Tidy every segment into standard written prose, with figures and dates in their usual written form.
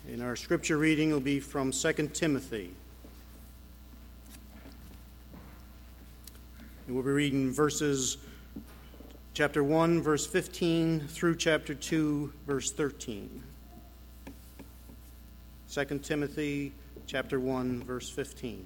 And our scripture reading will be from 2 Timothy. And we'll be reading chapter 1, verse 15 through chapter 2, verse 13. 2 Timothy chapter 1, verse 15.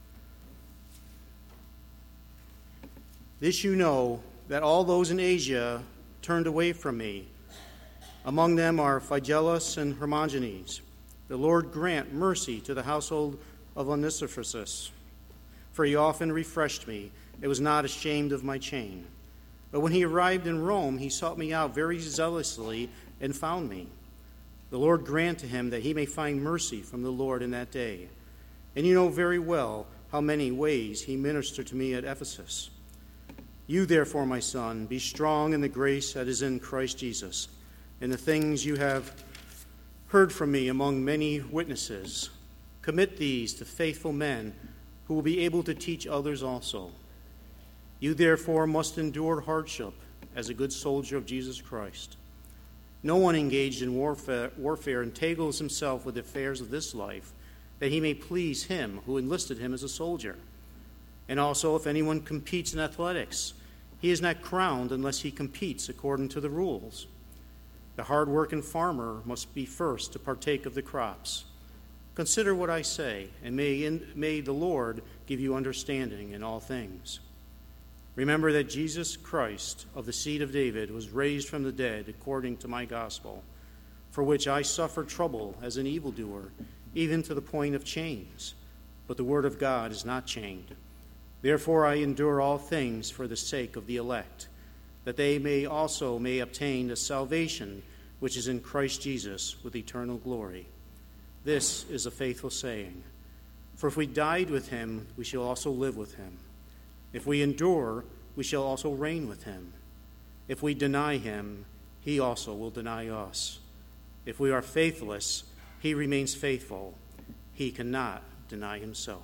This you know, that all those in Asia turned away from me. Among them are Phygelus and Hermogenes. The Lord grant mercy to the household of Onesiphorus, for he often refreshed me. It was not ashamed of my chain. But when he arrived in Rome, he sought me out very zealously and found me. The Lord grant to him that he may find mercy from the Lord in that day. And you know very well how many ways he ministered to me at Ephesus. You, therefore, my son, be strong in the grace that is in Christ Jesus. In the things you have heard from me among many witnesses, commit these to faithful men who will be able to teach others also. You, therefore, must endure hardship as a good soldier of Jesus Christ. No one engaged in warfare entangles himself with the affairs of this life, that he may please him who enlisted him as a soldier. And also, if anyone competes in athletics, he is not crowned unless he competes according to the rules. The hard-working farmer must be first to partake of the crops. Consider what I say, and may the Lord give you understanding in all things. Remember that Jesus Christ, of the seed of David, was raised from the dead according to my gospel, for which I suffer trouble as an evildoer, even to the point of chains. But the word of God is not chained. Therefore I endure all things for the sake of the elect, that they may obtain the salvation which is in Christ Jesus with eternal glory. This is a faithful saying. For if we died with him, we shall also live with him. If we endure, we shall also reign with him. If we deny him, he also will deny us. If we are faithless, he remains faithful. He cannot deny himself.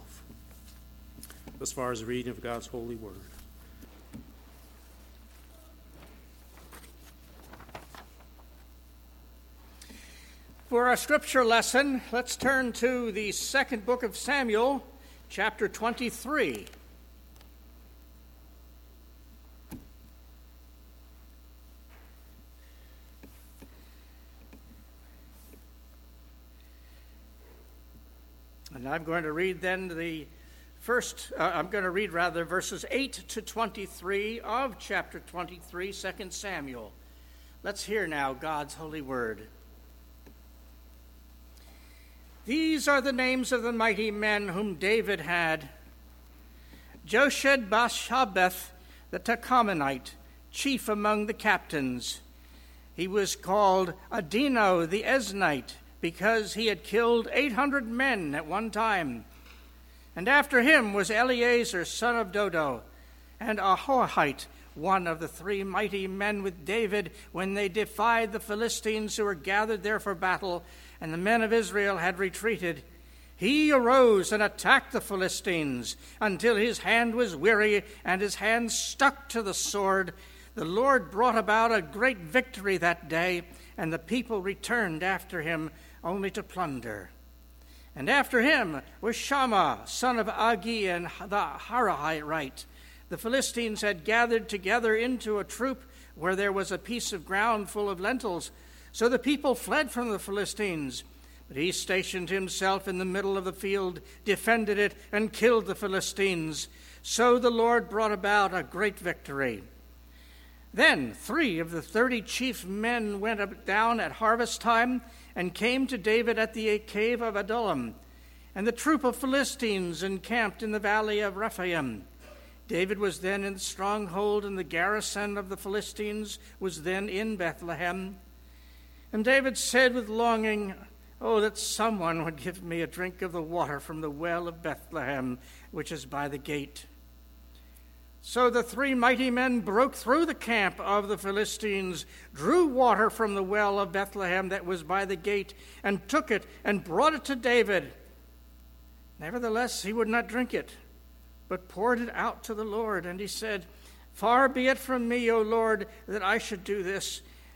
As far as the reading of God's holy word. For our scripture lesson, let's turn to the second book of Samuel, chapter 23. And I'm going to read then verses 8 to 23 of chapter 23, 2 Samuel. Let's hear now God's holy word. These are the names of the mighty men whom David had. Joshed-Bashabeth, the Tachamonite, chief among the captains. He was called Adino the Eznite, because he had killed 800 men at one time. And after him was Eleazar, son of Dodo, and Ahohite, one of the three mighty men with David when they defied the Philistines who were gathered there for battle, and the men of Israel had retreated. He arose and attacked the Philistines until his hand was weary and his hand stuck to the sword. The Lord brought about a great victory that day, and the people returned after him only to plunder. And after him was Shammah, son of Agi, and the Harahite. The Philistines had gathered together into a troop where there was a piece of ground full of lentils. So the people fled from the Philistines. But he stationed himself in the middle of the field, defended it, and killed the Philistines. So the Lord brought about a great victory. Then 3 of the 30 chief men went down at harvest time and came to David at the cave of Adullam. And the troop of Philistines encamped in the valley of Rephaim. David was then in the stronghold, and the garrison of the Philistines was then in Bethlehem. And David said with longing, "Oh, that someone would give me a drink of the water from the well of Bethlehem, which is by the gate." So the 3 mighty men broke through the camp of the Philistines, drew water from the well of Bethlehem that was by the gate, and took it and brought it to David. Nevertheless, he would not drink it, but poured it out to the Lord. And he said, "Far be it from me, O Lord, that I should do this.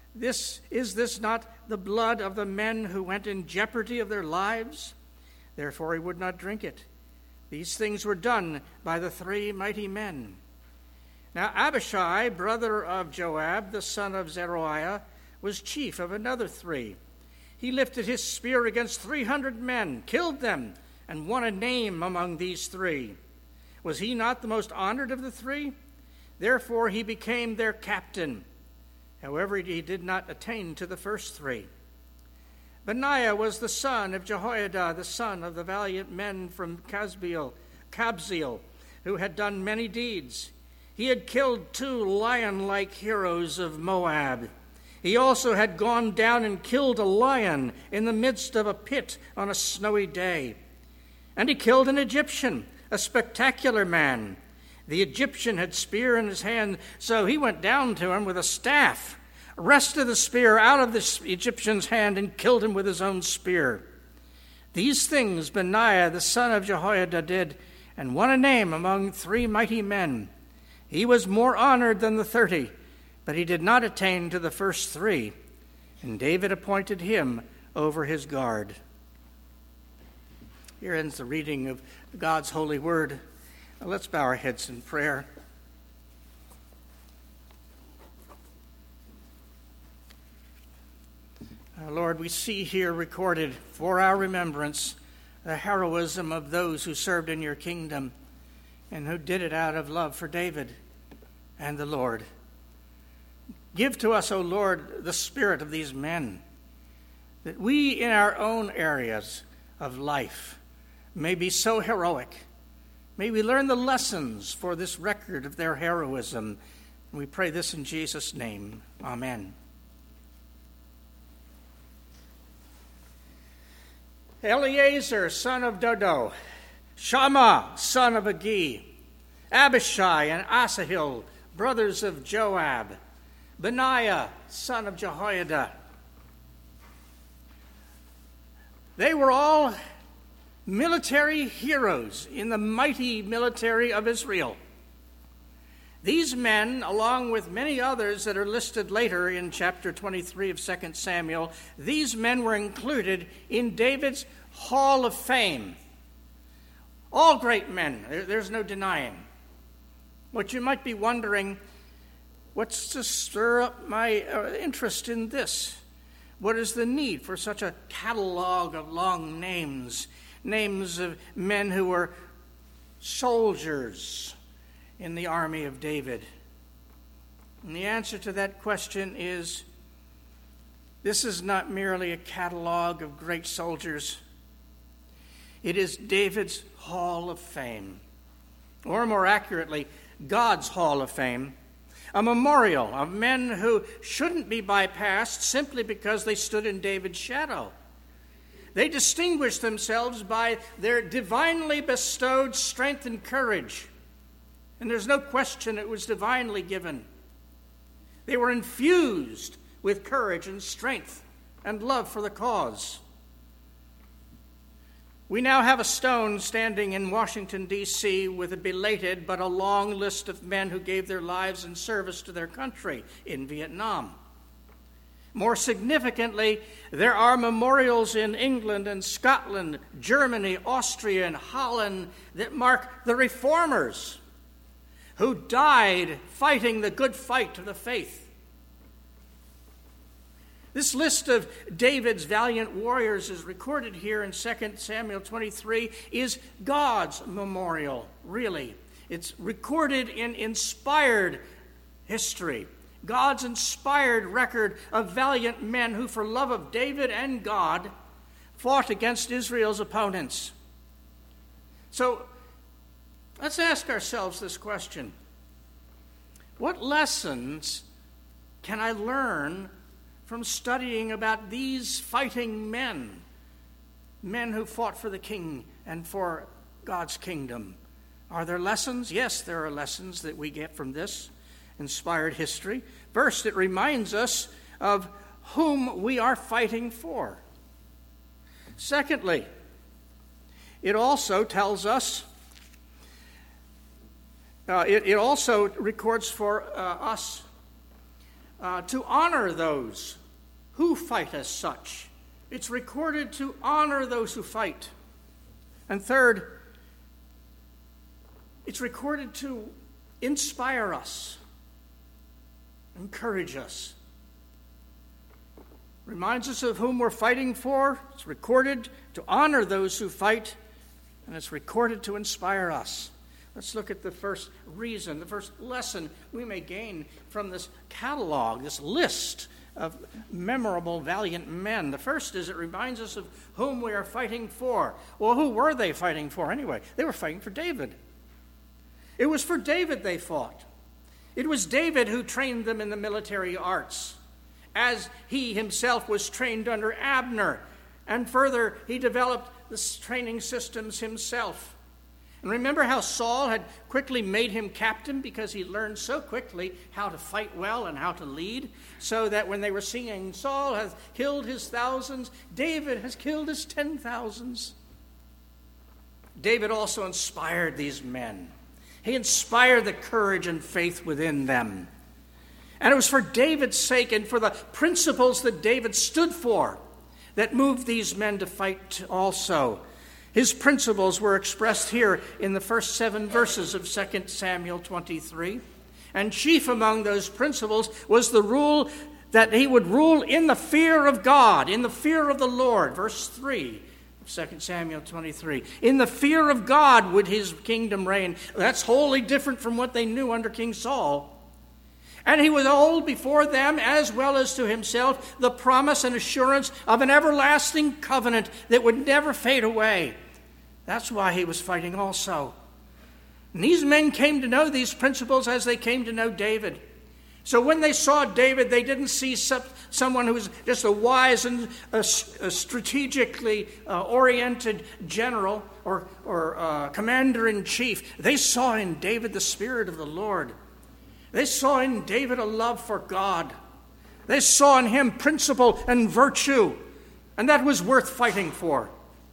Is this not the blood of the men who went in jeopardy of their lives? Therefore he would not drink it. These things were done by the 3 mighty men. Now Abishai, brother of Joab, the son of Zeruiah, was chief of another 3. He lifted his spear against 300 men, killed them, and won a name among these 3. Was he not the most honored of the 3? Therefore he became their captain. However, he did not attain to the first 3. Benaiah was the son of Jehoiada, the son of the valiant men from Kabzeel, who had done many deeds. He had killed 2 lion-like heroes of Moab. He also had gone down and killed a lion in the midst of a pit on a snowy day. And he killed an Egyptian, a spectacular man. The Egyptian had spear in his hand, so he went down to him with a staff, wrested the spear out of the Egyptian's hand, and killed him with his own spear. These things Benaiah, the son of Jehoiada, did, and won a name among 3 mighty men. He was more honored than the 30, but he did not attain to the first 3, and David appointed him over his guard. Here ends the reading of God's holy word. Now let's bow our heads in prayer. Lord, we see here recorded for our remembrance the heroism of those who served in your kingdom and who did it out of love for David and the Lord. Give to us, O Lord, the spirit of these men, that we in our own areas of life may be so heroic. May we learn the lessons for this record of their heroism. We pray this in Jesus' name. Amen. Eleazar, son of Dodo, Shammah, son of Agi, Abishai and Asahel, brothers of Joab, Benaiah, son of Jehoiada. They were all military heroes in the mighty military of Israel. These men, along with many others that are listed later in chapter 23 of 2 Samuel, these men were included in David's Hall of Fame. All great men, there's no denying. What you might be wondering, what's to stir up my interest in this? What is the need for such a catalog of long names? Names of men who were soldiers in the army of David. And the answer to that question is, this is not merely a catalog of great soldiers. It is David's Hall of Fame, or more accurately, God's Hall of Fame, a memorial of men who shouldn't be bypassed simply because they stood in David's shadow. They distinguished themselves by their divinely bestowed strength and courage. And there's no question it was divinely given. They were infused with courage and strength and love for the cause. We now have a stone standing in Washington, D.C. with a belated but a long list of men who gave their lives in service to their country in Vietnam. More significantly, there are memorials in England and Scotland, Germany, Austria, and Holland that mark the reformers who died fighting the good fight of the faith. This list of David's valiant warriors is recorded here in 2 Samuel 23 is God's memorial, really. It's recorded in inspired history, God's inspired record of valiant men who, for love of David and God, fought against Israel's opponents. So, let's ask ourselves this question. What lessons can I learn from studying about these fighting men who fought for the king and for God's kingdom? Are there lessons? Yes, there are lessons that we get from this inspired history. First, it reminds us of whom we are fighting for. Secondly, it also tells us, it also records for us to honor those who fight as such. It's recorded to honor those who fight. And third, it's recorded to inspire us, encourage us. Reminds us of whom we're fighting for. It's recorded to honor those who fight, and it's recorded to inspire us. Let's look at the first reason, the first lesson we may gain from this catalog, this list of memorable, valiant men. The first is it reminds us of whom we are fighting for. Well, who were they fighting for anyway? They were fighting for David. It was for David they fought. It was David who trained them in the military arts, as he himself was trained under Abner. And further, he developed the training systems himself. And remember how Saul had quickly made him captain because he learned so quickly how to fight well and how to lead, so that when they were singing, Saul has killed his thousands, David has killed his 10,000s. David also inspired these men. He inspired the courage and faith within them. And it was for David's sake and for the principles that David stood for that moved these men to fight also. His principles were expressed here in the first 7 verses of 2 Samuel 23. And chief among those principles was the rule that he would rule in the fear of God, in the fear of the Lord. Verse 3 of 2 Samuel 23. In the fear of God would his kingdom reign. That's wholly different from what they knew under King Saul. And he would hold before them, as well as to himself, the promise and assurance of an everlasting covenant that would never fade away. That's why he was fighting also. And these men came to know these principles as they came to know David. So when they saw David, they didn't see someone who was just a wise and a strategically oriented general or commander-in-chief. They saw in David the Spirit of the Lord. They saw in David a love for God. They saw in him principle and virtue, and that was worth fighting for.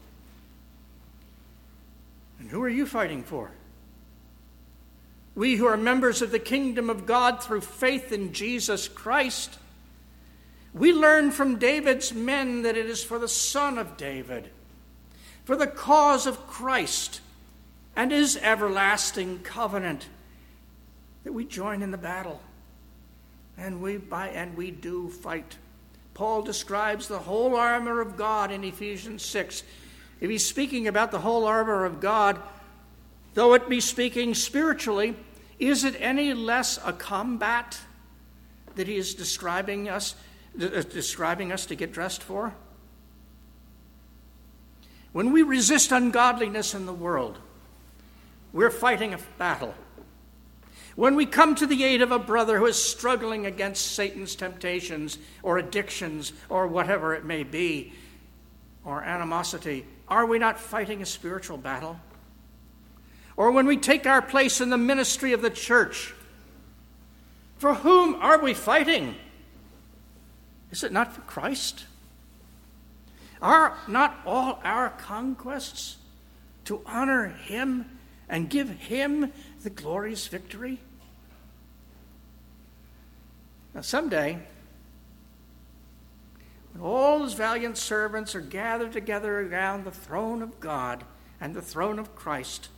And who are you fighting for? We who are members of the kingdom of God through faith in Jesus Christ, we learn from David's men that it is for the Son of David, for the cause of Christ and his everlasting covenant, that we join in the battle, and we do fight. Paul describes the whole armor of God in Ephesians 6. If he's speaking about the whole armor of God, though it be speaking spiritually, is it any less a combat that he is describing us to get dressed for? When we resist ungodliness in the world, we're fighting a battle. When we come to the aid of a brother who is struggling against Satan's temptations or addictions or whatever it may be, or animosity, are we not fighting a spiritual battle? Or when we take our place in the ministry of the church, for whom are we fighting? Is it not for Christ? Are not all our conquests to honor him and give him the glorious victory? Now someday, when all his valiant servants are gathered together around the throne of God and the throne of Christ,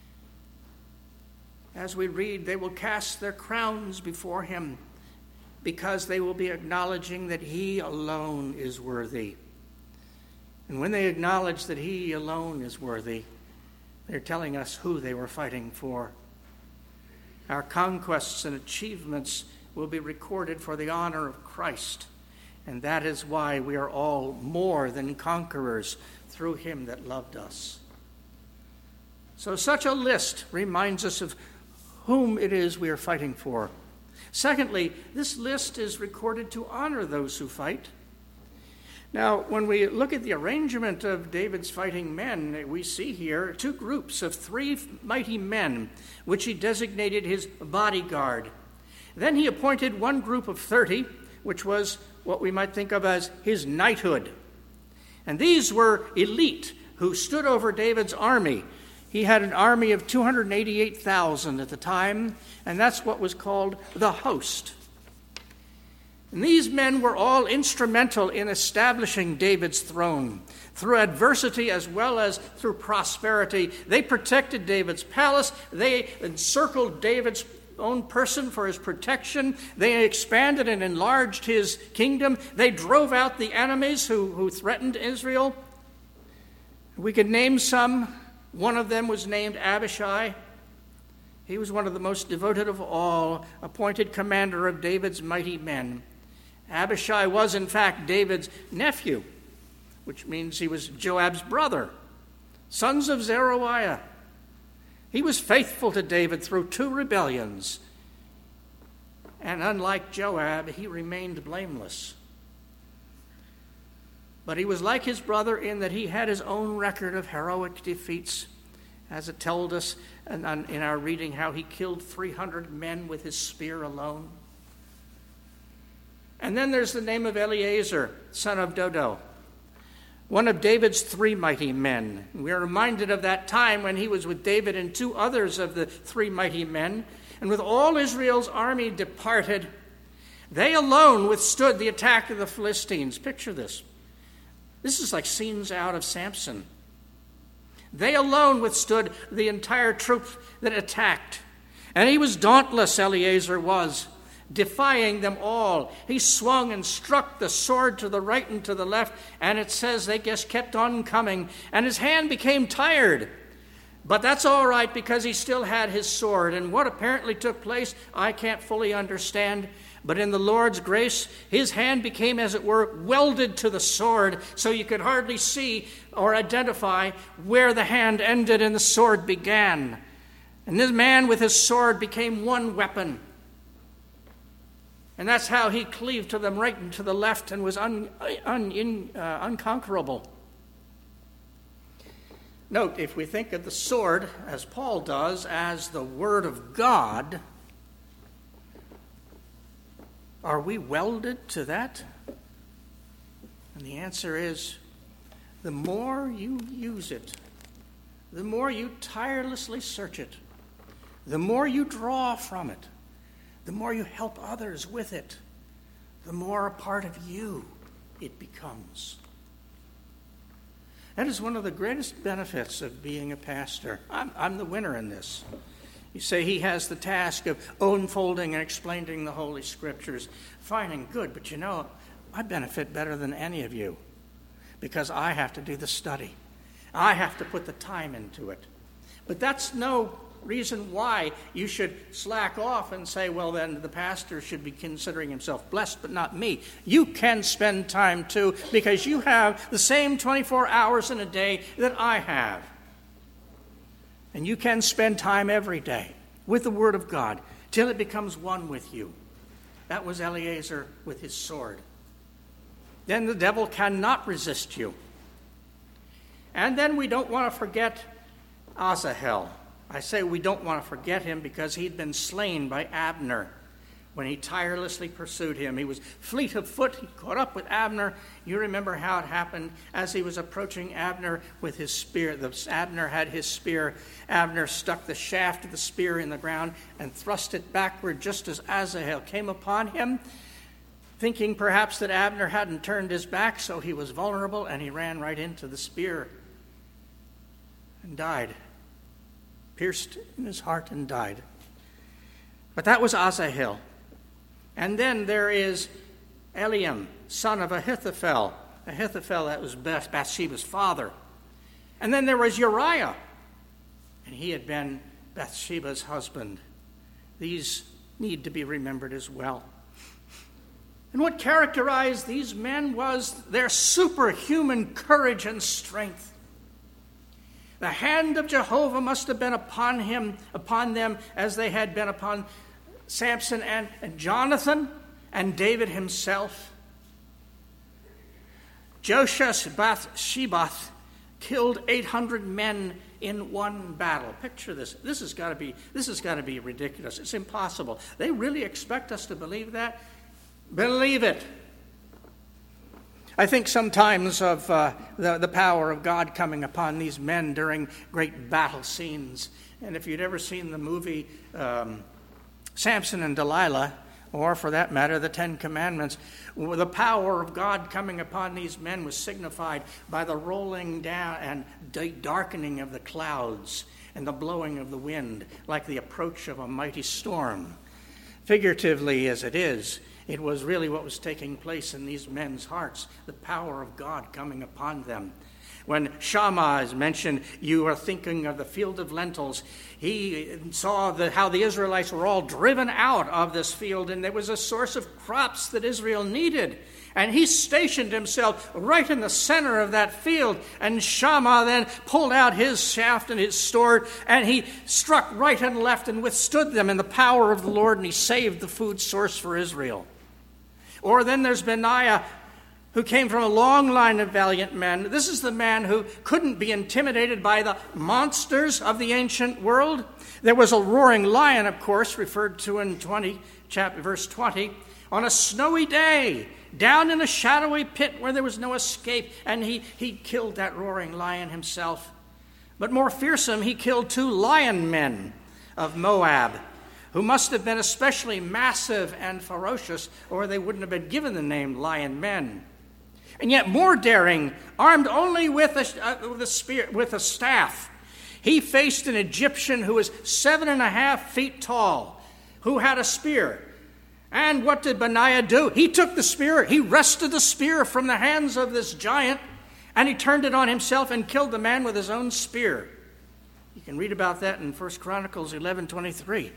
as we read, they will cast their crowns before him because they will be acknowledging that he alone is worthy. And when they acknowledge that he alone is worthy, they're telling us who they were fighting for. Our conquests and achievements will be recorded for the honor of Christ, and that is why we are all more than conquerors through him that loved us. So such a list reminds us of whom it is we are fighting for. Secondly, this list is recorded to honor those who fight. Now, when we look at the arrangement of David's fighting men, we see here 2 groups of 3 mighty men, which he designated his bodyguard. Then he appointed 1 group of 30, which was what we might think of as his knighthood. And these were elite who stood over David's army. He had an army of 288,000 at the time, and that's what was called the host. And these men were all instrumental in establishing David's throne. Through adversity as well as through prosperity, they protected David's palace. They encircled David's own person for his protection. They expanded and enlarged his kingdom. They drove out the enemies who threatened Israel. We could name some. One of them was named Abishai. He was one of the most devoted of all, appointed commander of David's mighty men. Abishai was, in fact, David's nephew, which means he was Joab's brother, sons of Zeruiah. He was faithful to David through 2 rebellions. And unlike Joab, he remained blameless. But he was like his brother in that he had his own record of heroic defeats, as it told us in our reading how he killed 300 men with his spear alone. And then there's the name of Eleazar, son of Dodo, one of David's 3 mighty men. We are reminded of that time when he was with David and 2 others of the 3 mighty men. And with all Israel's army departed, they alone withstood the attack of the Philistines. Picture this. This is like scenes out of Samson. They alone withstood the entire troop that attacked. And he was dauntless, Eleazar was, defying them all. He swung and struck the sword to the right and to the left, and it says they just kept on coming, and his hand became tired. But that's all right because he still had his sword, and what apparently took place, I can't fully understand. But in the Lord's grace, his hand became, as it were, welded to the sword, so you could hardly see or identify where the hand ended and the sword began. And this man with his sword became one weapon. And that's how he cleaved to them right and to the left and was unconquerable. Note, if we think of the sword, as Paul does, as the Word of God, are we welded to that? And the answer is, the more you use it, the more you tirelessly search it, the more you draw from it, the more you help others with it, the more a part of you it becomes. That is one of the greatest benefits of being a pastor. I'm the winner in this. You say he has the task of unfolding and explaining the Holy Scriptures. Fine and good, but you know, I benefit better than any of you because I have to do the study. I have to put the time into it. But that's no reason why you should slack off and say, well, then the pastor should be considering himself blessed, but not me. You can spend time too because you have the same 24 hours in a day that I have. And you can spend time every day with the Word of God till it becomes one with you. That was Eleazar with his sword. Then the devil cannot resist you. And then we don't want to forget Asahel. I say we don't want to forget him because he'd been slain by Abner when he tirelessly pursued him. He was fleet of foot. He caught up with Abner. You remember how it happened as he was approaching Abner with his spear. Abner had his spear. Abner stuck the shaft of the spear in the ground and thrust it backward just as Asahel came upon him, thinking perhaps that Abner hadn't turned his back, so he was vulnerable, and he ran right into the spear and died. Pierced in his heart and died. But that was Asahel. And then there is Eliam, son of Ahithophel. Ahithophel, that was Bathsheba's father. And then there was Uriah, and he had been Bathsheba's husband. These need to be remembered as well. And what characterized these men was their superhuman courage and strength. The hand of Jehovah must have been upon them as they had been upon Samson and Jonathan and David himself. Joshua-Bathsheba killed 800 men in one battle. Picture this. This has got to be ridiculous. It's impossible. They really expect us to believe that? Believe it. I think sometimes of the power of God coming upon these men during great battle scenes. And if you'd ever seen the movie Samson and Delilah, or for that matter, the Ten Commandments. The power of God coming upon these men was signified by the rolling down and darkening of the clouds and the blowing of the wind, like the approach of a mighty storm. Figuratively as it is, it was really what was taking place in these men's hearts, the power of God coming upon them. When Shammah is mentioned, you are thinking of the field of lentils. He saw how the Israelites were all driven out of this field, and there was a source of crops that Israel needed. And he stationed himself right in the center of that field. And Shammah then pulled out his shaft and his sword, and he struck right and left and withstood them in the power of the Lord, and he saved the food source for Israel. Or then there's Benaiah, who came from a long line of valiant men. This is the man who couldn't be intimidated by the monsters of the ancient world. There was a roaring lion, of course, referred to in verse 20, on a snowy day, down in a shadowy pit where there was no escape, and he killed that roaring lion himself. But more fearsome, he killed 2 lion men of Moab, who must have been especially massive and ferocious, or they wouldn't have been given the name lion men. And yet more daring, armed only with a staff, he faced an Egyptian who was 7.5 feet tall, who had a spear. And what did Benaiah do? He took the spear, he wrested the spear from the hands of this giant, and he turned it on himself and killed the man with his own spear. You can read about that in 1 Chronicles 11:23.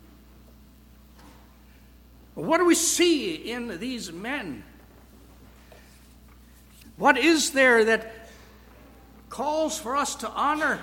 What do we see in these men? What is there that calls for us to honor?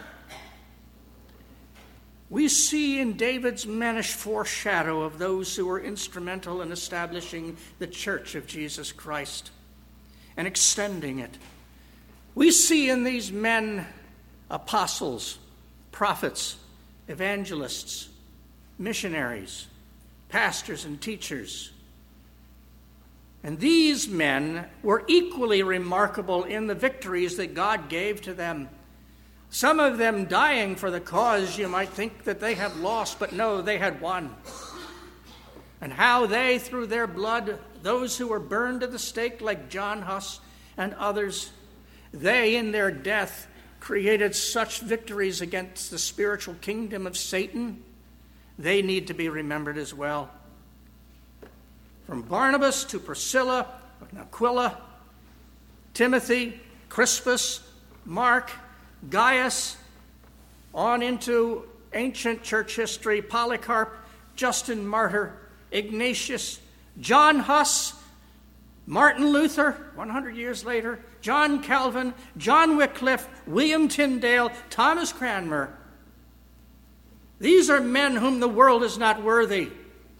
We see in David's mannish foreshadow of those who were instrumental in establishing the church of Jesus Christ and extending it. We see in these men apostles, prophets, evangelists, missionaries, pastors, and teachers. And these men were equally remarkable in the victories that God gave to them. Some of them dying for the cause you might think that they have lost, but no, they had won. And how they, through their blood, those who were burned at the stake like John Huss and others, they in their death created such victories against the spiritual kingdom of Satan. They need to be remembered as well. From Barnabas to Priscilla, Aquila, Timothy, Crispus, Mark, Gaius, on into ancient church history, Polycarp, Justin Martyr, Ignatius, John Huss, Martin Luther, 100 years later, John Calvin, John Wycliffe, William Tyndale, Thomas Cranmer. These are men whom the world is not worthy.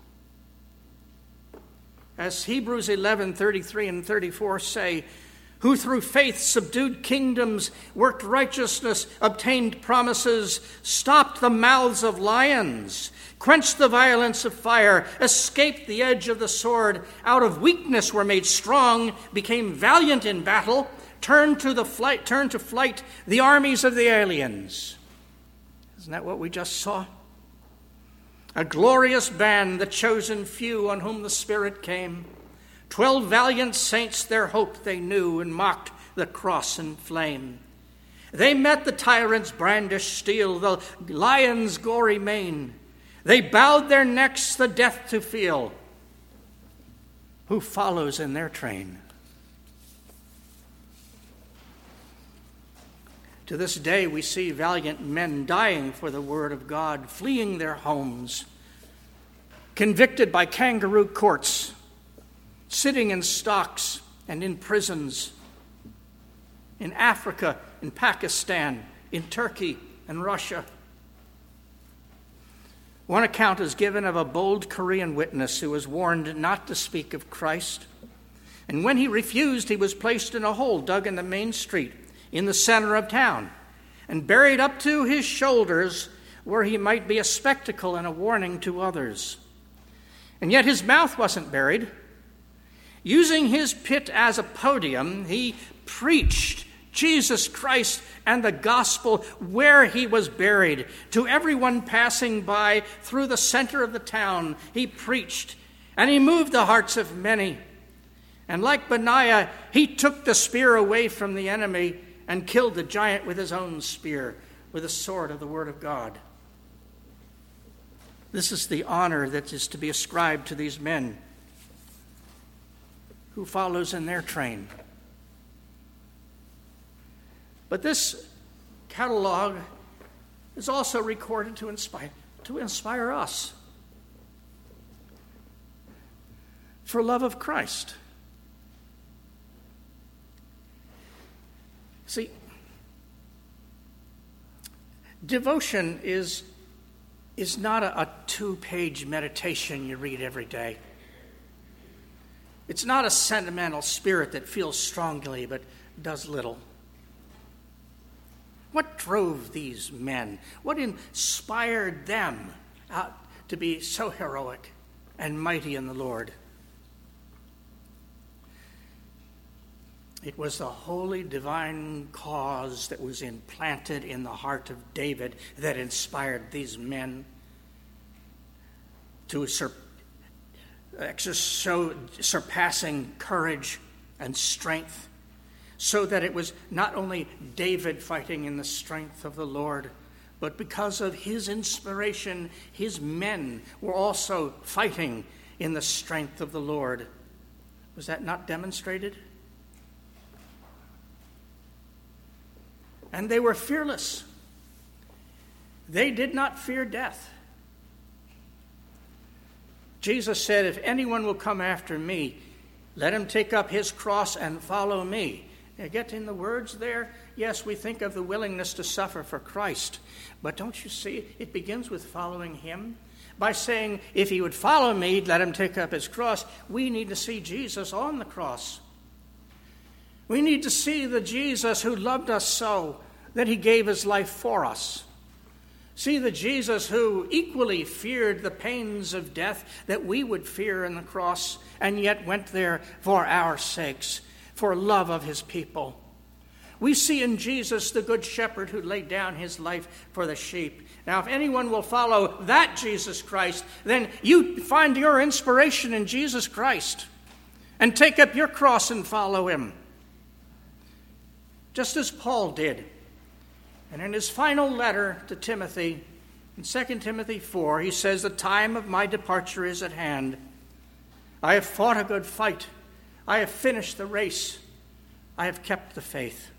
As Hebrews 11:33 and 34 say, who through faith subdued kingdoms, worked righteousness, obtained promises, stopped the mouths of lions, quenched the violence of fire, escaped the edge of the sword, out of weakness were made strong, became valiant in battle, turned to flight the armies of the aliens. Isn't that what we just saw? A glorious band, the chosen few on whom the Spirit came. 12 valiant saints, their hope they knew, and mocked the cross and flame. They met the tyrant's brandished steel, the lion's gory mane. They bowed their necks the death to feel. Who follows in their train? To this day, we see valiant men dying for the word of God, fleeing their homes, convicted by kangaroo courts, sitting in stocks and in prisons, in Africa, in Pakistan, in Turkey and Russia. One account is given of a bold Korean witness who was warned not to speak of Christ. And when he refused, he was placed in a hole dug in the main street in the center of town and buried up to his shoulders, where he might be a spectacle and a warning to others. And yet his mouth wasn't buried. Using his pit as a podium, he preached Jesus Christ and the gospel where he was buried. To everyone passing by through the center of the town, he preached. and he moved the hearts of many. And like Benaiah, he took the spear away from the enemy and killed the giant with his own spear, with the sword of the word of God. This is the honor that is to be ascribed to these men. Who follows in their train? But this catalog is also recorded to inspire us for love of Christ. See, devotion is not a 2-page meditation you read every day. It's not a sentimental spirit that feels strongly but does little. What drove these men? What inspired them to be so heroic and mighty in the Lord? It was the holy divine cause that was implanted in the heart of David that inspired these men to show surpassing courage and strength, so that it was not only David fighting in the strength of the Lord, but because of his inspiration, his men were also fighting in the strength of the Lord. Was that not demonstrated? And they were fearless. They did not fear death. Jesus said, if anyone will come after me, let him take up his cross and follow me. You getting the words there? Yes, we think of the willingness to suffer for Christ. But don't you see, it begins with following him. By saying, if he would follow me, let him take up his cross. We need to see Jesus on the cross. We need to see the Jesus who loved us so that he gave his life for us. See the Jesus who equally feared the pains of death that we would fear in the cross, and yet went there for our sakes, for love of his people. We see in Jesus the good shepherd who laid down his life for the sheep. Now, if anyone will follow that Jesus Christ, then you find your inspiration in Jesus Christ and take up your cross and follow him. Just as Paul did. And in his final letter to Timothy, in 2 Timothy 4, he says, the time of my departure is at hand. I have fought a good fight. I have finished the race. I have kept the faith.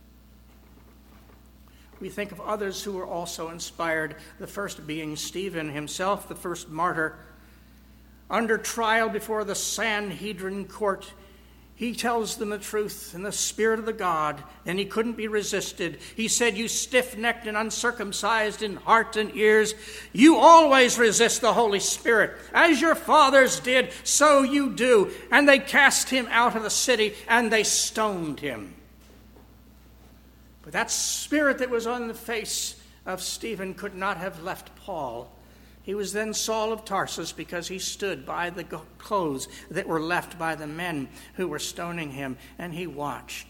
We think of others who were also inspired, the first being Stephen himself, the first martyr. Under trial before the Sanhedrin court, he tells them the truth in the spirit of the God, and he couldn't be resisted. He said, you stiff-necked and uncircumcised in heart and ears, you always resist the Holy Spirit. As your fathers did, so you do. And they cast him out of the city, and they stoned him. But that spirit that was on the face of Stephen could not have left Paul. He was then Saul of Tarsus because he stood by the clothes that were left by the men who were stoning him, and he watched.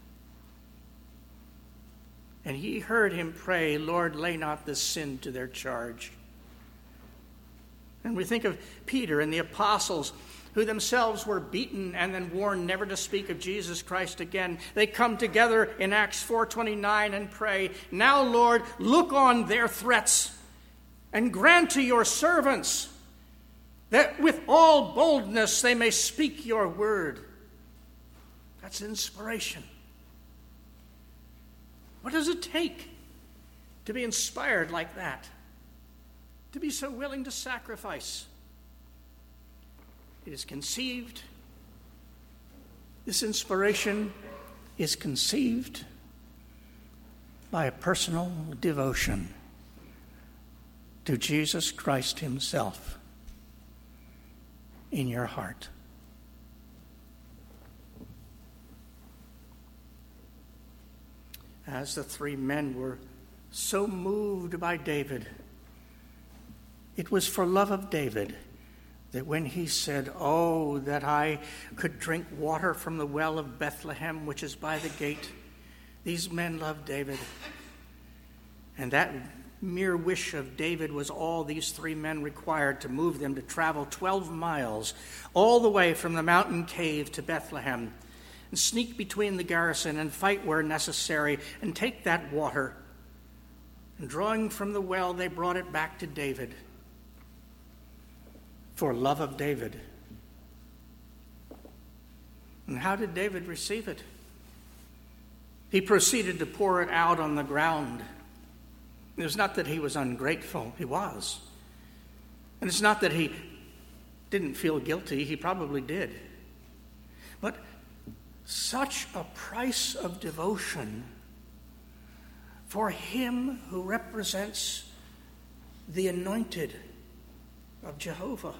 And he heard him pray, Lord, lay not this sin to their charge. And we think of Peter and the apostles who themselves were beaten and then warned never to speak of Jesus Christ again. They come together in Acts 4:29 and pray, now, Lord, look on their threats and grant to your servants that with all boldness they may speak your word. That's inspiration. What does it take to be inspired like that? To be so willing to sacrifice? It is conceived. This inspiration is conceived by a personal devotion to Jesus Christ himself in your heart. As the three men were so moved by David, it was for love of David that when he said, oh, that I could drink water from the well of Bethlehem, which is by the gate. These men loved David. And that mere wish of David was all these 3 men required to move them to travel 12 miles all the way from the mountain cave to Bethlehem and sneak between the garrison and fight where necessary and take that water. And drawing from the well, they brought it back to David for love of David. And how did David receive it? He proceeded to pour it out on the ground. It was not that he was ungrateful. He was. And it's not that he didn't feel guilty. He probably did. But such a price of devotion for him who represents the anointed of Jehovah.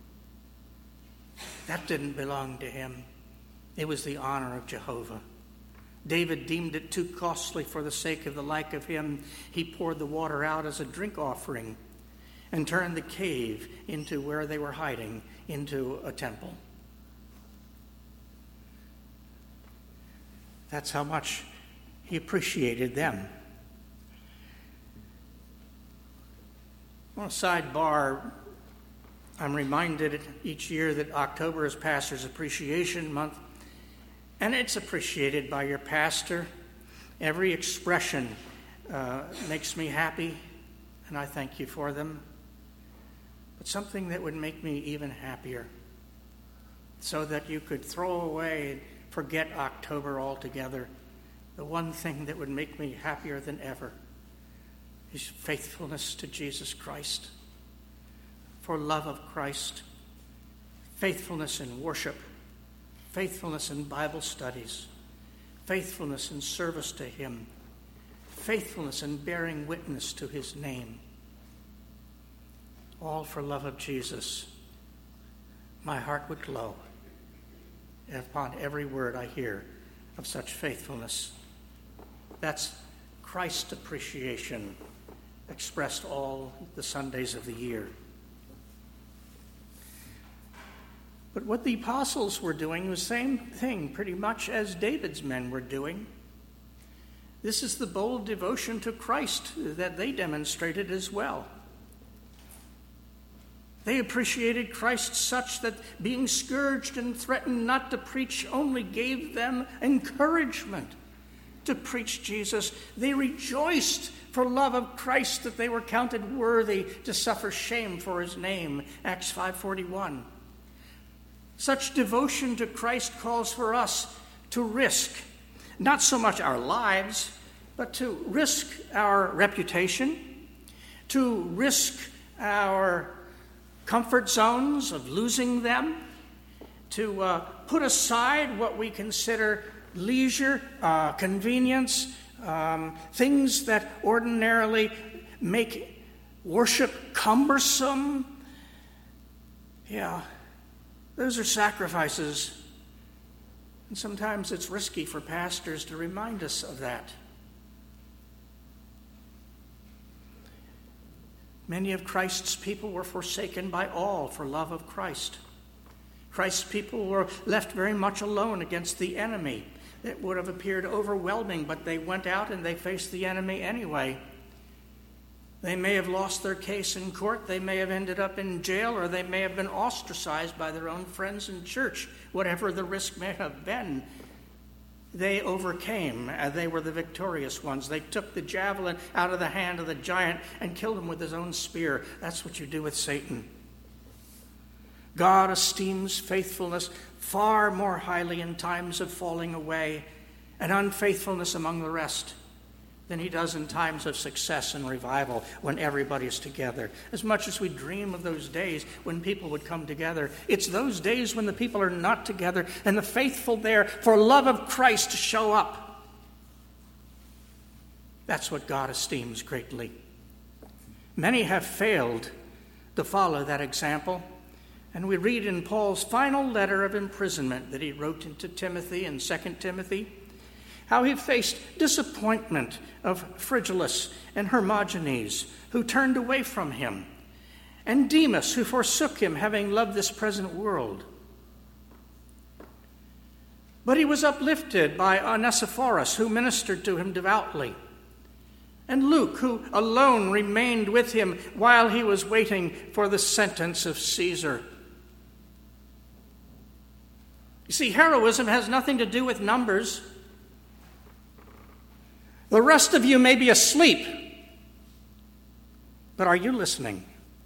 That didn't belong to him. It was the honor of Jehovah. David deemed it too costly for the sake of the like of him. He poured the water out as a drink offering and turned the cave into where they were hiding, into a temple. That's how much he appreciated them. On a sidebar, I'm reminded each year that October is Pastor's Appreciation Month, and it's appreciated by your pastor. Every expression makes me happy, and I thank you for them. But something that would make me even happier, so that you could throw away and forget October altogether, the one thing that would make me happier than ever is faithfulness to Jesus Christ, for love of Christ, faithfulness in worship, faithfulness in Bible studies, faithfulness in service to him, faithfulness in bearing witness to his name. All for love of Jesus. My heart would glow upon every word I hear of such faithfulness. That's Christ's appreciation expressed all the Sundays of the year. But what the apostles were doing was the same thing pretty much as David's men were doing. This is the bold devotion to Christ that they demonstrated as well. They appreciated Christ such that being scourged and threatened not to preach only gave them encouragement to preach Jesus. They rejoiced for love of Christ that they were counted worthy to suffer shame for his name. Acts 5:41. Such devotion to Christ calls for us to risk not so much our lives, but to risk our reputation, to risk our comfort zones of losing them, to put aside what we consider leisure, convenience, things that ordinarily make worship cumbersome. Yeah, those are sacrifices. And sometimes it's risky for pastors to remind us of that. Many of Christ's people were forsaken by all for love of Christ. Christ's people were left very much alone against the enemy. It would have appeared overwhelming, but they went out and they faced the enemy anyway. They may have lost their case in court, they may have ended up in jail, or they may have been ostracized by their own friends in church. Whatever the risk may have been, they overcame. They were the victorious ones. They took the javelin out of the hand of the giant and killed him with his own spear. That's what you do with Satan. God esteems faithfulness far more highly in times of falling away and unfaithfulness among the rest than he does in times of success and revival when everybody's together. As much as we dream of those days when people would come together, it's those days when the people are not together and the faithful there for love of Christ show up. That's what God esteems greatly. Many have failed to follow that example. And we read in Paul's final letter of imprisonment that he wrote to Timothy in 2 Timothy, how he faced disappointment of Phygelus and Hermogenes, who turned away from him, and Demas, who forsook him, having loved this present world. But he was uplifted by Onesiphorus, who ministered to him devoutly. and Luke, who alone remained with him while he was waiting for the sentence of Caesar. You see, heroism has nothing to do with numbers. The rest of you may be asleep, but are you listening?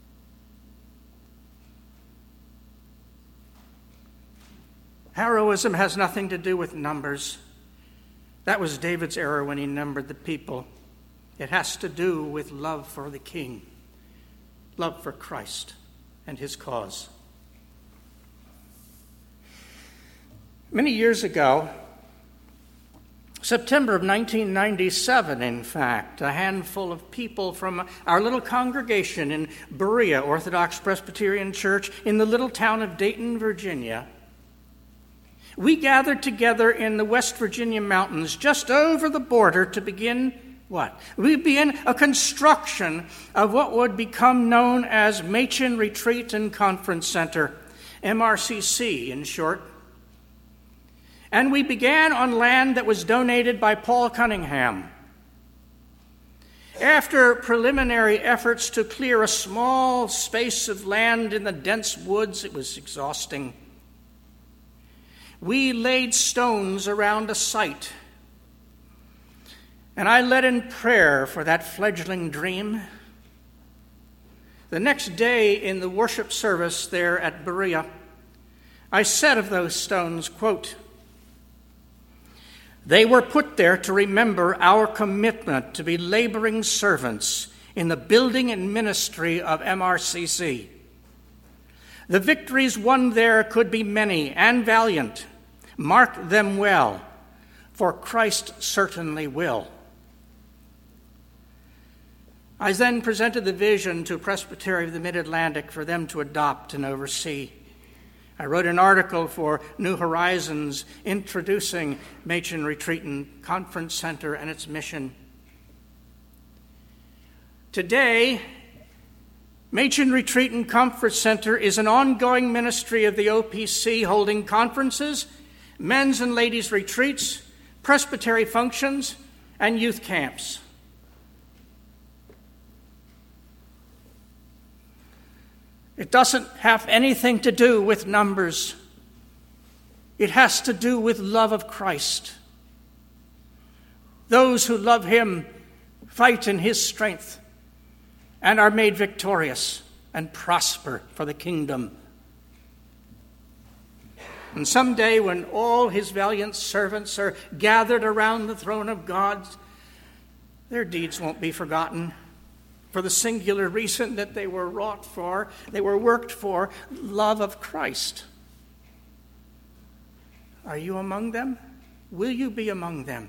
Heroism has nothing to do with numbers. That was David's error when he numbered the people. It has to do with love for the king, love for Christ and his cause. Many years ago, September of 1997, in fact, a handful of people from our little congregation in Berea Orthodox Presbyterian Church in the little town of Dayton, Virginia, we gathered together in the West Virginia mountains just over the border to begin what? We began a construction of what would become known as Machen Retreat and Conference Center, MRCC in short. And we began on land that was donated by Paul Cunningham. After preliminary efforts to clear a small space of land in the dense woods, it was exhausting. We laid stones around a site, and I led in prayer for that fledgling dream. The next day in the worship service there at Berea, I said of those stones, quote, "They were put there to remember our commitment to be laboring servants in the building and ministry of MRCC. The victories won there could be many and valiant. Mark them well, for Christ certainly will." I then presented the vision to Presbytery of the Mid-Atlantic for them to adopt and oversee. I wrote an article for New Horizons introducing Machen Retreat and Conference Center and its mission. Today, Machen Retreat and Conference Center is an ongoing ministry of the OPC holding conferences, men's and ladies' retreats, presbytery functions, and youth camps. It doesn't have anything to do with numbers. It has to do with love of Christ. Those who love him fight in his strength and are made victorious and prosper for the kingdom. And someday when all his valiant servants are gathered around the throne of God, their deeds won't be forgotten, for the singular reason that they were wrought for, they were worked for, love of Christ. Are you among them? Will you be among them?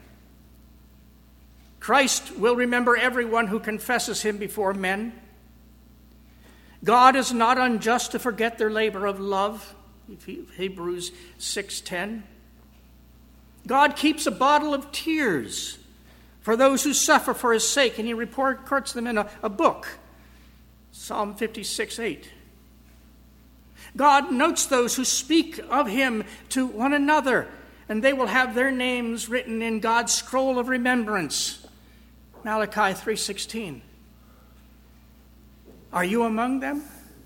Christ will remember everyone who confesses him before men. God is not unjust to forget their labor of love, Hebrews 6:10. God keeps a bottle of tears for those who suffer for his sake, and he records them in a book, Psalm 56:8. God notes those who speak of him to one another, and they will have their names written in God's scroll of remembrance, Malachi 3:16. Are you among them?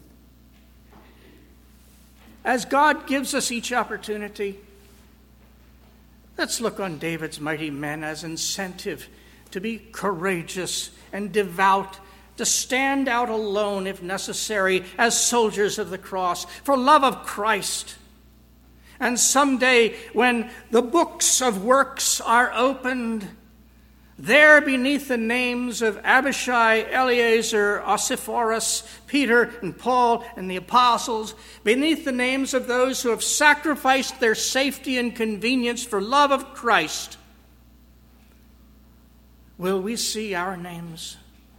As God gives us each opportunity, let's look on David's mighty men as incentive to be courageous and devout, to stand out alone if necessary as soldiers of the cross for love of Christ. And someday when the books of works are opened, there beneath the names of Abishai, Eleazar, Onesiphorus, Peter, and Paul, and the apostles, beneath the names of those who have sacrificed their safety and convenience for love of Christ, will we see our names?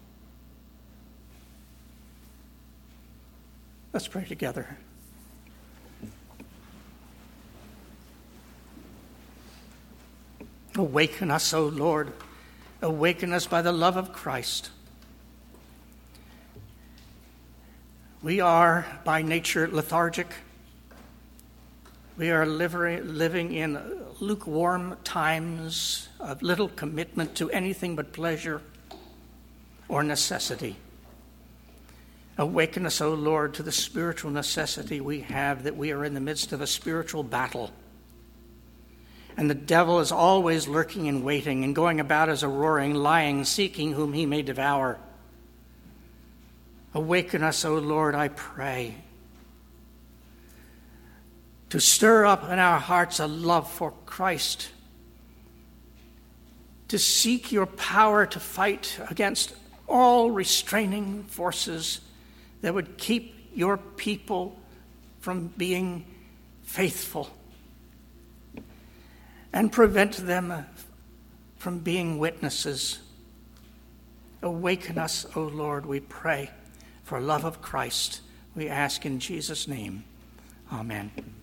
Let's pray together. Awaken us, O Lord. Awaken us by the love of Christ. We are by nature lethargic. We are living in lukewarm times of little commitment to anything but pleasure. or necessity. Awaken us, O Lord, to the spiritual necessity we have, that we are in the midst of a spiritual battle. And the devil is always lurking and waiting and going about as a roaring lion, seeking whom he may devour. Awaken us, O Lord, I pray, to stir up in our hearts a love for Christ, to seek your power to fight against all restraining forces that would keep your people from being faithful and prevent them from being witnesses. Awaken us, O Lord, we pray, for love of Christ. We ask in Jesus' name. Amen.